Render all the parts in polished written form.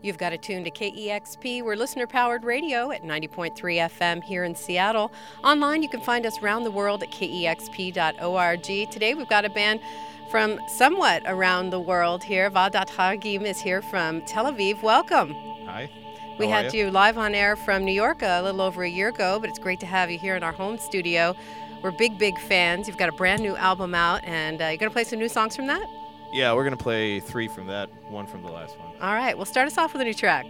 You've got it tuned to KEXP. We're listener-powered radio at 90.3 FM here in Seattle. Online, you can find us around the world at kexp.org. Today, we've got a band from somewhat around the world here. Vahdat Hagim is here from Tel Aviv. Welcome. Hi. We had you live on air from New York a little over a year ago, but it's great to have you here in our home studio. We're big fans. You've got a brand new album out, and you're going to play some new songs from that? Yeah, we're going to play 3 from that, 1 from the last one. All right, well, start us off with a new track.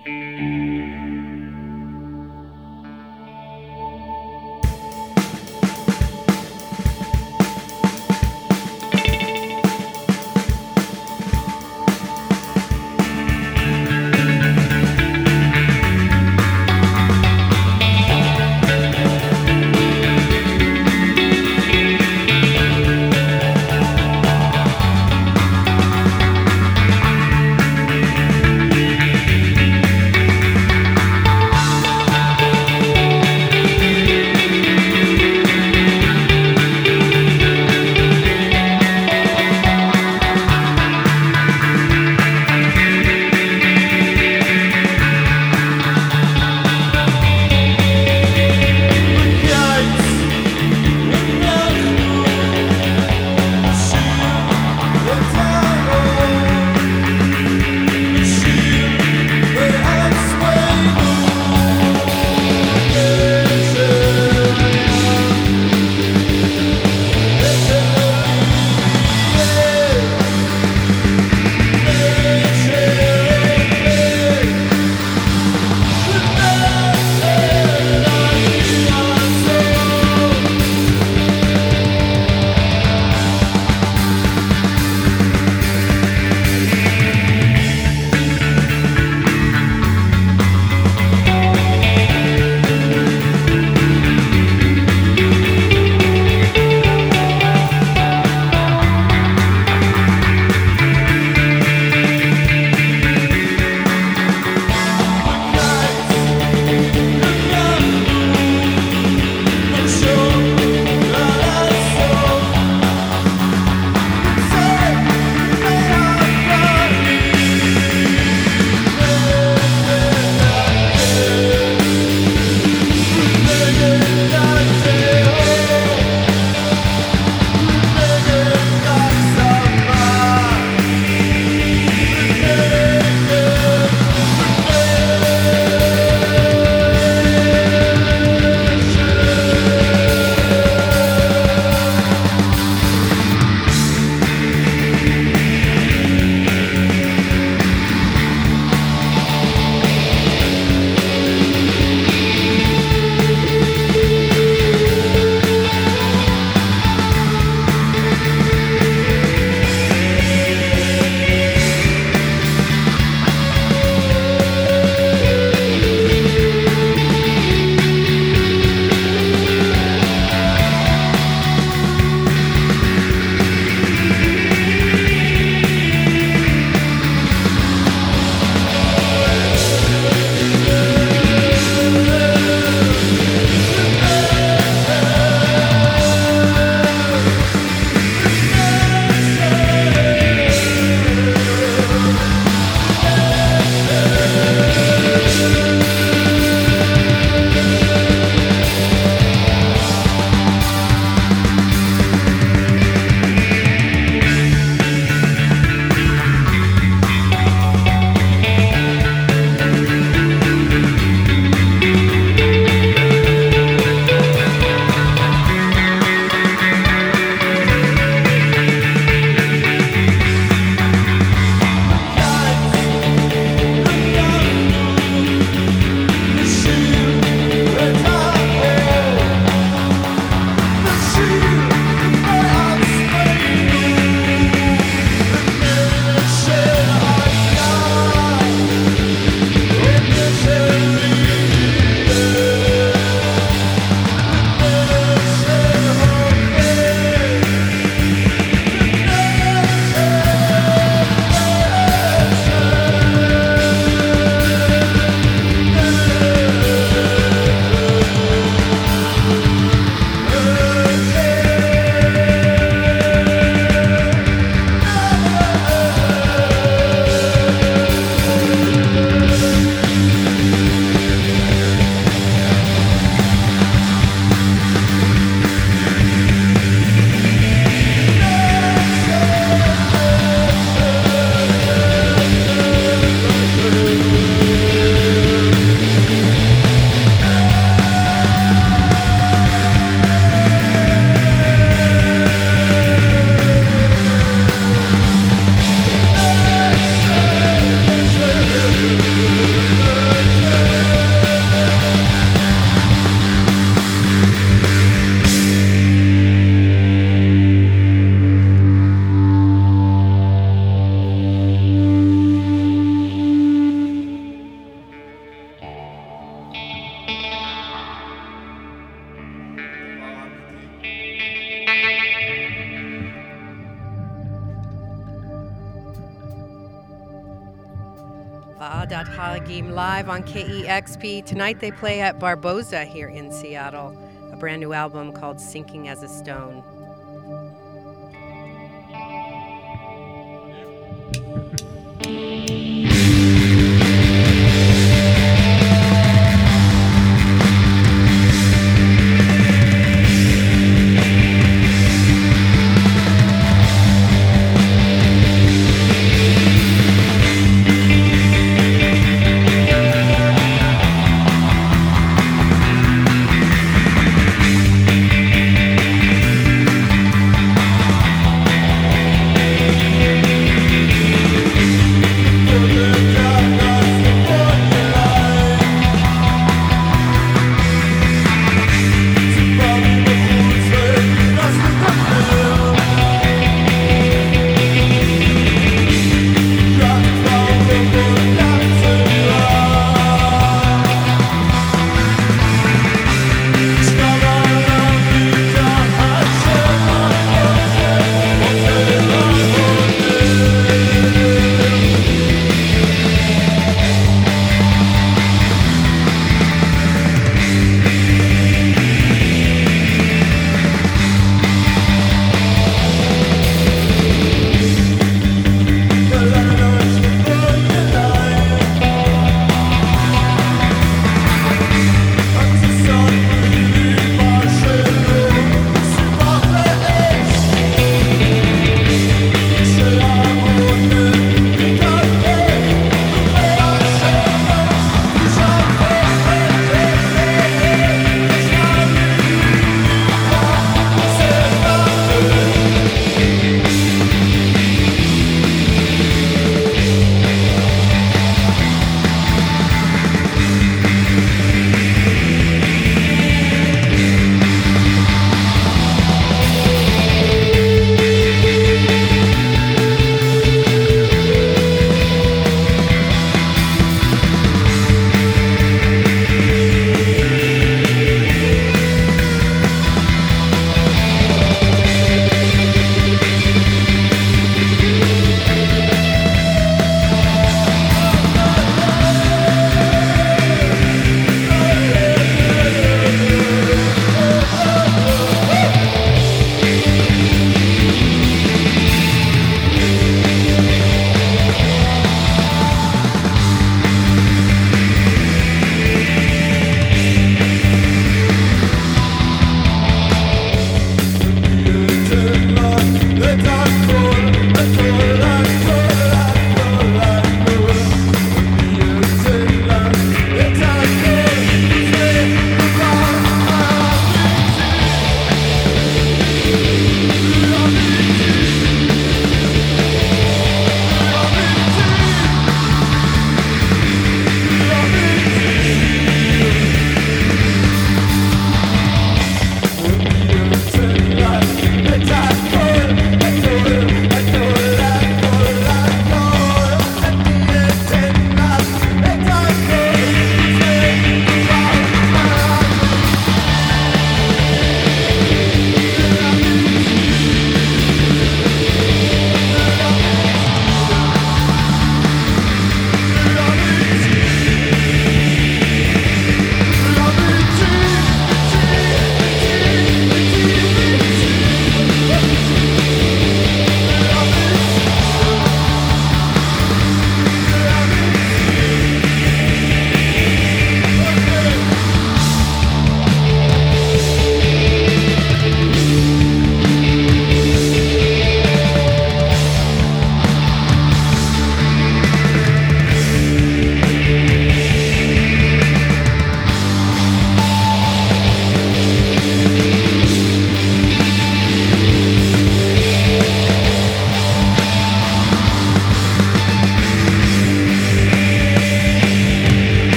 Ad Hagim live on KEXP. Tonight they play at Barboza here in Seattle, a brand new album called Sinking as a Stone.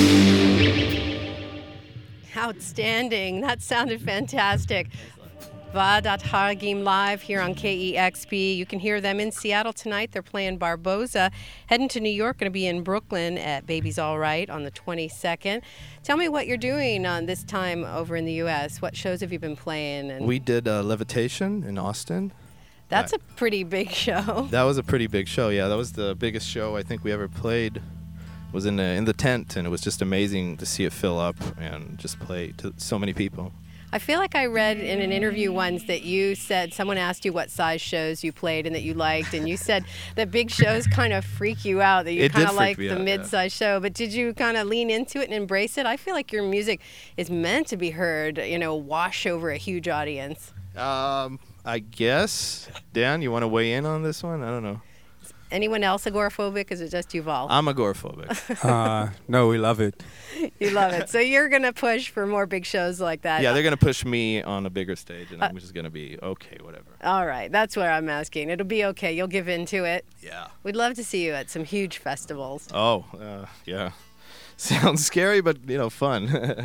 Outstanding. That sounded fantastic. Va'adat Hagim live here on KEXP. You can hear them in Seattle tonight. They're playing Barboza. Heading to New York, going to be in Brooklyn at Baby's All Right on the 22nd. Tell me what you're doing on this time over in the U.S. What shows have you been playing? We did Levitation in Austin. That's a pretty big show. That was a pretty big show, yeah. That was the biggest show I think we ever played. It was in the tent, and it was just amazing to see it fill up and just play to so many people. I feel like I read in an interview once that you said someone asked you what size shows you played and that you liked, and you said that big shows kind of freak you out, that you kind of like the mid-size show. But did you kind of lean into it and embrace it? I feel like your music is meant to be heard, wash over a huge audience. I guess. Dan, you want to weigh in on this one? I don't know. Anyone else agoraphobic? Is it just Yuval? I'm agoraphobic. No, we love it. You love it. So you're going to push for more big shows like that? Yeah, they're going to push me on a bigger stage, and I'm just going to be okay, whatever. All right. That's what I'm asking. It'll be okay. You'll give in to it? Yeah. We'd love to see you at some huge festivals. Oh, yeah. Sounds scary, but, fun.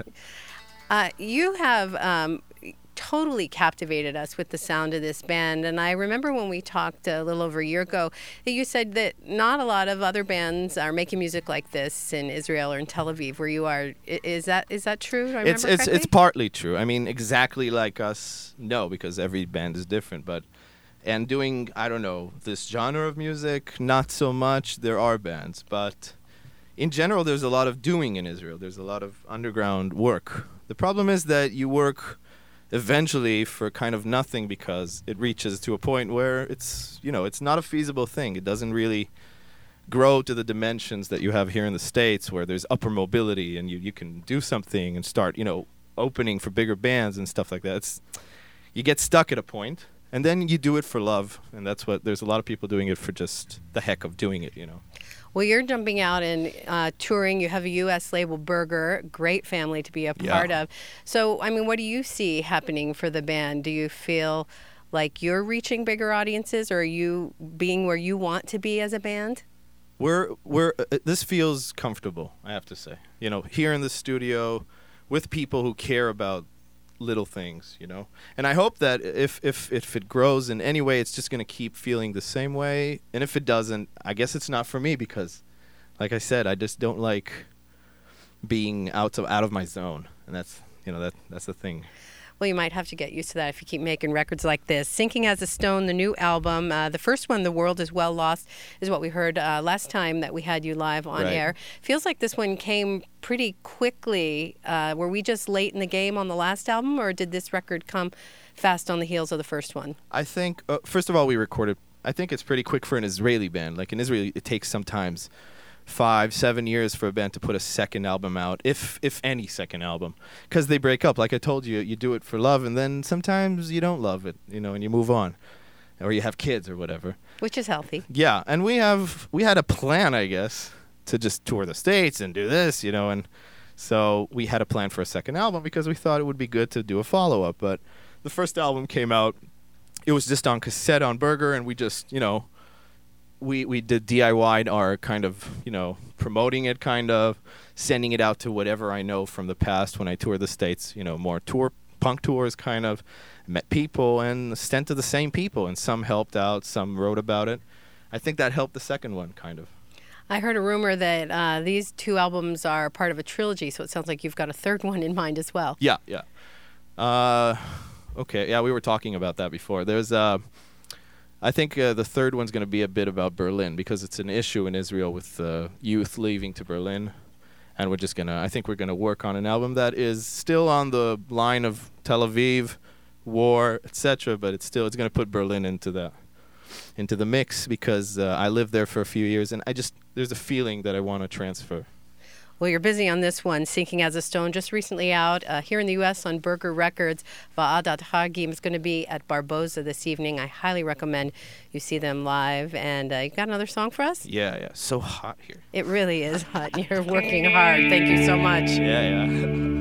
You have totally captivated us with the sound of this band, and I remember when we talked a little over a year ago that you said that not a lot of other bands are making music like this in Israel or in Tel Aviv where you are. Is that true? Do I remember correctly? It's partly true. I mean, exactly like us, no, because every band is different, and doing, I don't know, this genre of music, not so much. There are bands, but in general there's a lot of doing in Israel. There's a lot of underground work. The problem is that you work eventually for kind of nothing because it reaches to a point where it's not a feasible thing. It doesn't really grow to the dimensions that you have here in the States, where there's upper mobility and you can do something and start, opening for bigger bands and stuff like that. You get stuck at a point, and then you do it for love, and there's a lot of people doing it for just the heck of doing it, Well, you're jumping out and touring. You have a U.S. label, Burger, great family to be a part of. So, I mean, what do you see happening for the band? Do you feel like you're reaching bigger audiences, or are you being where you want to be as a band? This feels comfortable, I have to say. Here in the studio with people who care about little things, and I hope that if it grows in any way, it's just going to keep feeling the same way. And if it doesn't, I guess it's not for me, because like I said, I just don't like being out of my zone, and that's the thing. Well, you might have to get used to that if you keep making records like this. Sinking as a Stone, the new album, the first one, The World is Well Lost, is what we heard last time that we had you live on air. Feels like this one came pretty quickly. Were we just late in the game on the last album, or did this record come fast on the heels of the first one? I think, first of all, we recorded, I think it's pretty quick for an Israeli band. Like in Israel, it takes sometimes 5-7 years for a band to put a second album out, if any second album, because they break up. Like I told you, you do it for love, and then sometimes you don't love it, and you move on, or you have kids or whatever, which is healthy. Yeah, and we had a plan, I guess, to just tour the States and do this, and so we had a plan for a second album because we thought it would be good to do a follow-up. But the first album came out, it was just on cassette on Burger, and we just we did DIY'd our kind of, promoting it, kind of sending it out to whatever I know from the past when I toured the States, more punk tours, kind of met people and sent to the same people, and some helped out, some wrote about it. I think that helped the second one, kind of. I heard a rumor that these two albums are part of a trilogy, so it sounds like you've got a third one in mind as well. Yeah. Okay, yeah, we were talking about that before. There's I think the third one's going to be a bit about Berlin, because it's an issue in Israel with youth leaving to Berlin. And I think we're going to work on an album that is still on the line of Tel Aviv, war, etc., but it's going to put Berlin into the mix, because I lived there for a few years, and there's a feeling that I want to transfer. Well, you're busy on this one, Sinking as a Stone, just recently out here in the U.S. on Burger Records. Va'adat Hagim is going to be at Barboza this evening. I highly recommend you see them live. And you got another song for us? Yeah. So hot here. It really is hot. You're working hard. Thank you so much. Yeah.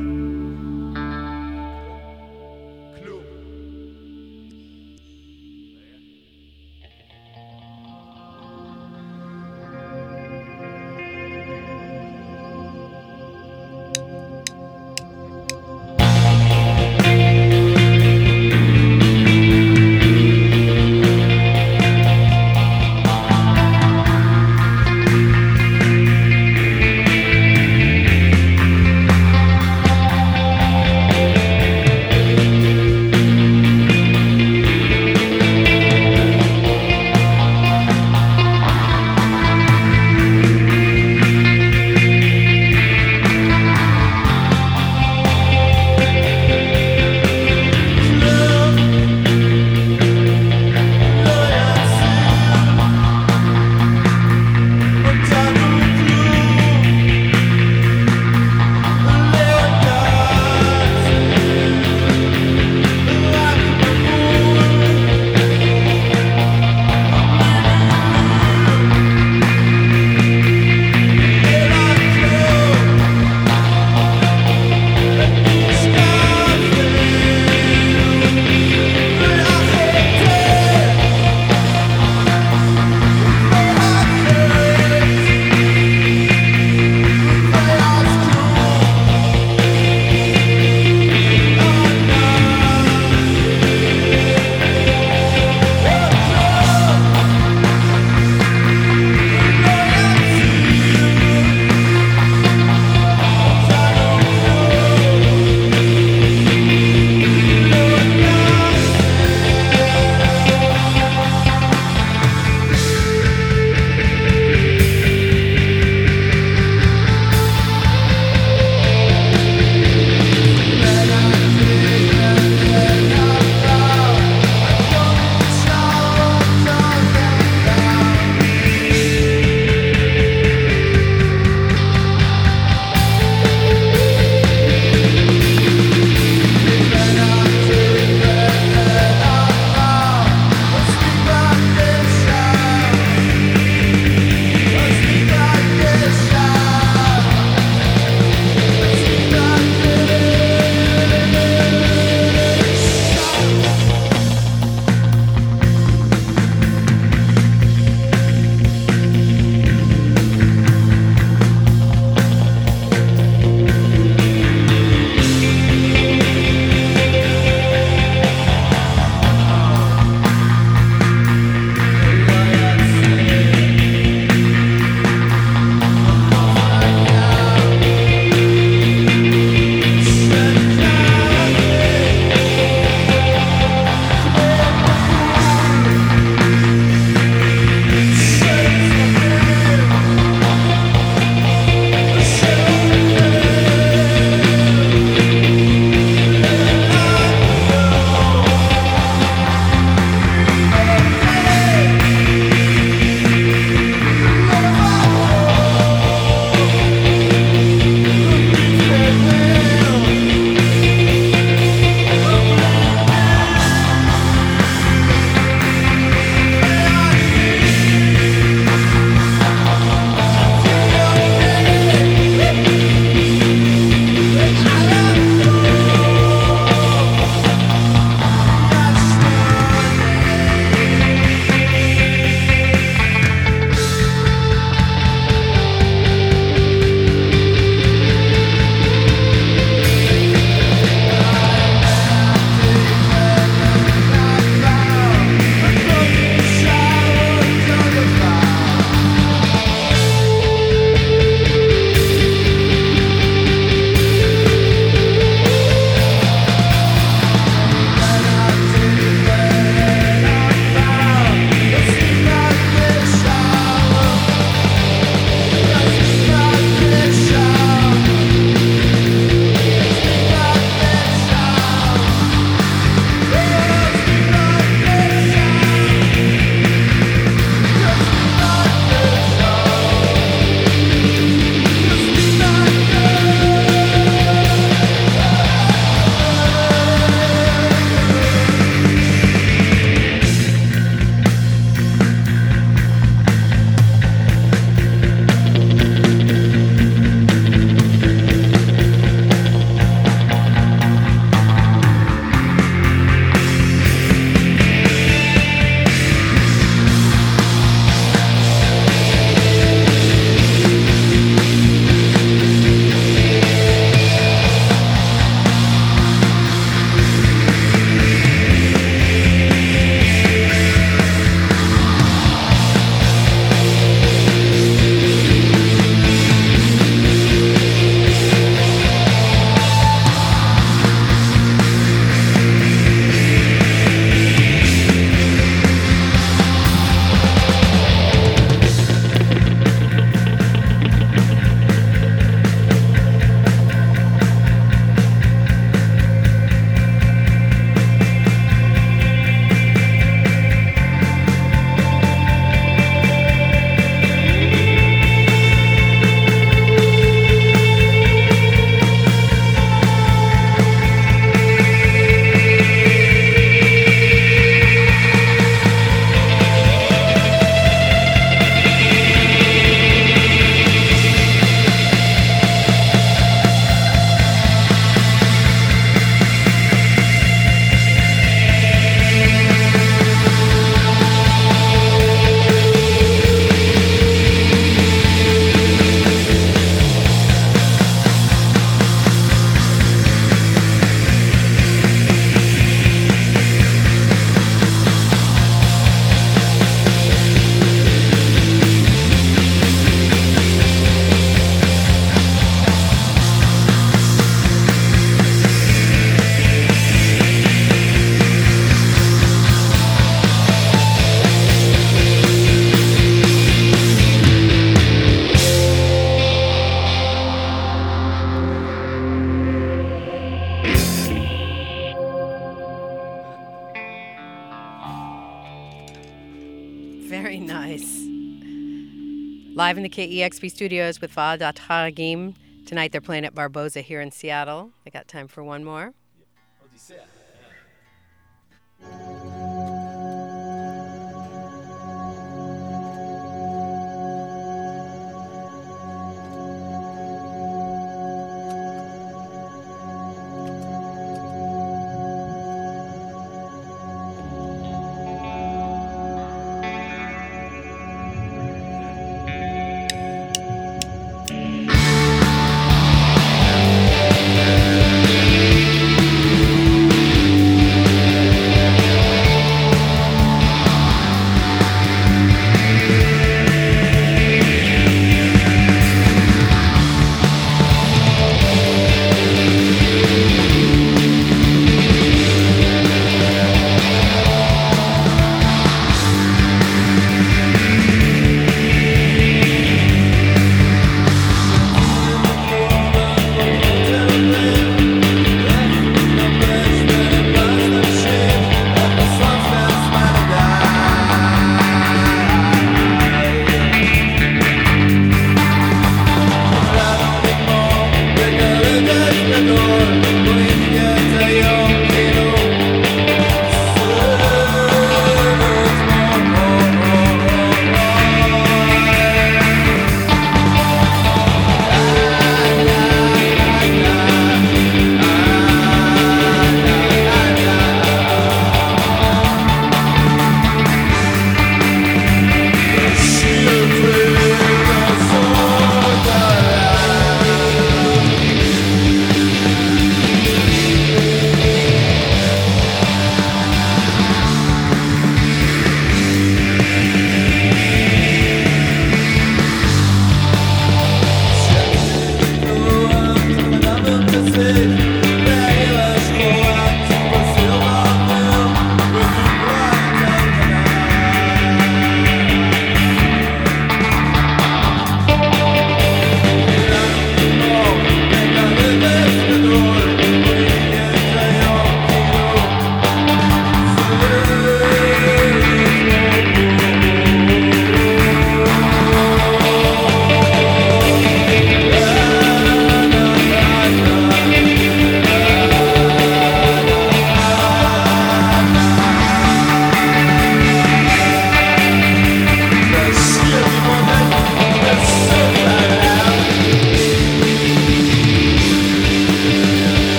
Very nice. Live in the KEXP studios with Faadat Haragim. Tonight they're playing at Barboza here in Seattle. I got time for one more.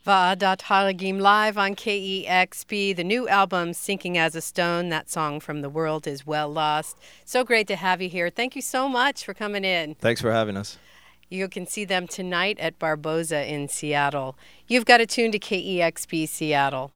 Va'adat Halagim live on KEXP, the new album, Sinking as a Stone. That song from The World is Well Lost. So great to have you here. Thank you so much for coming in. Thanks for having us. You can see them tonight at Barboza in Seattle. You've got to tune to KEXP Seattle.